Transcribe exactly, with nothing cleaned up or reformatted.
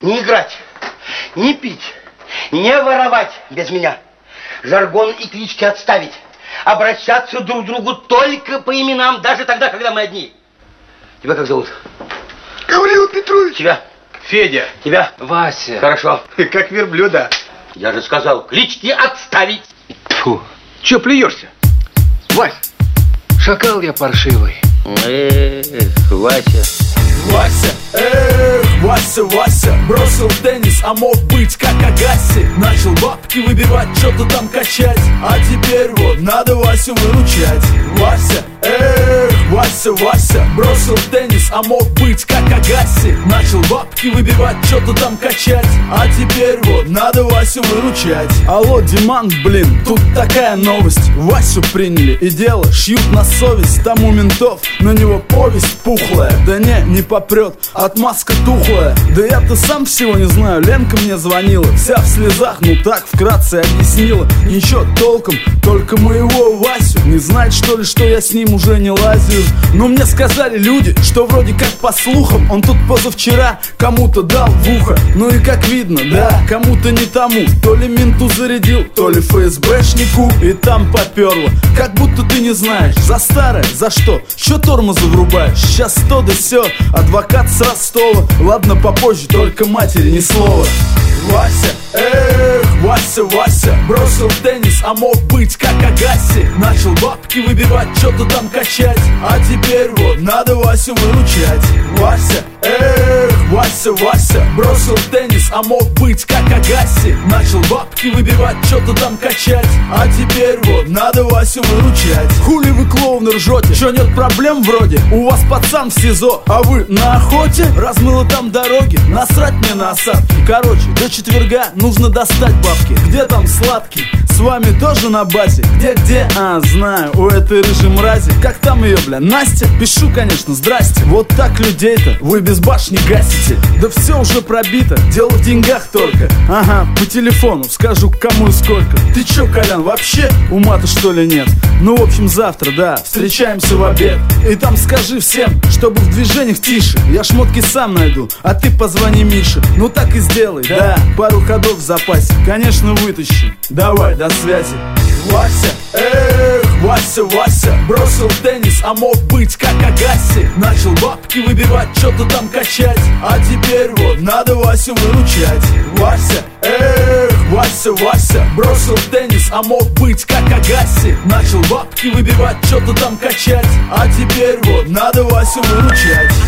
не играть, не пить, не воровать без меня. Жаргон и клички отставить. Обращаться друг к другу только по именам, даже тогда, когда мы одни. Тебя как зовут? Гаврил Петрович. Тебя? Федя. Тебя? Вася. Хорошо. Как верблюда. Я же сказал, клички отставить. Фу. Че плюешься? Вась, шакал я паршивый. Эх, Вася. Вася, эх, Вася, Вася, бросил теннис, а мог быть как Агаси. Начал бабки выбивать, что-то там качать, а теперь вот надо Васю выручать. Вася, эх, Вася, Вася, бросил теннис, а мог быть как Агаси. Начал бабки выбивать, что-то там качать, а теперь вот надо Васю выручать. Алло, Диман, блин, тут такая новость. Васю приняли и дело шьют на совесть. Там у ментов на него повесть пухлая. Да не, не попрет, отмазка тухлая. Да я-то сам всего не знаю, Ленка мне звонила, вся в слезах, ну так вкратце объяснила. Ничего толком, только моего Васю не знает, что ли, что я с ним уже не лазил. Но мне сказали люди, что вроде как по слухам он тут позавчера кому-то дал в ухо. Ну и как видно, да, кому-то не тому. То ли менту зарядил, то ли ФСБшнику, и там поперло. Как будто ты не знаешь, за старое, за что? Чё тормозы врубаешь? Сейчас то да сё, адвокат с Ростова. Ладно, попозже, только матери ни слова. Вася, эх, Вася, Вася, бросил теннис, а мог быть как Агаси. Начал бабки выбивать, что-то там качать, а теперь вот надо Васю выручать. Вася, эх, Вася, Вася, бросил теннис, а мог быть как Агаси. Начал бабки выбивать, что-то там качать, а теперь вот надо Васю выручать. Хули вы, клоуны, ржете? Чё, нет проблем вроде? У вас пацан в СИЗО, а вы на охоте? Размыло там дороги, насрать мне на осадки. Короче, до четверга нужно достать бабки. Где там сладкий? С вами тоже на базе? Где-где? А, знаю, у этой рыжей мрази. Как там ее, бля, Настя? Пишу, конечно, здрасте. Вот так людей-то вы без башни гасите. Да все уже пробито, дело в деньгах только. Ага, по телефону скажу, кому и сколько. Ты чё, Колян, вообще ума-то что ли нет? Ну, в общем, завтра, да, встречаемся в обед. И там скажи всем, чтобы в движениях тише. Я шмотки сам найду, а ты позвони Мише. Ну так и сделай, да, пару ходов в запасе. Конечно, вытащи. Давай, до связи. Вася, эх, Вася, Вася, бросил теннис, а мог быть как Агаси. Начал бабки выбивать, что-то там качать, а теперь вот надо Васю выручать. Вася, эх, Вася, Вася, бросил теннис, а мог быть как Агаси. Начал бабки выбивать, что-то там качать, а теперь вот надо Васю выручать.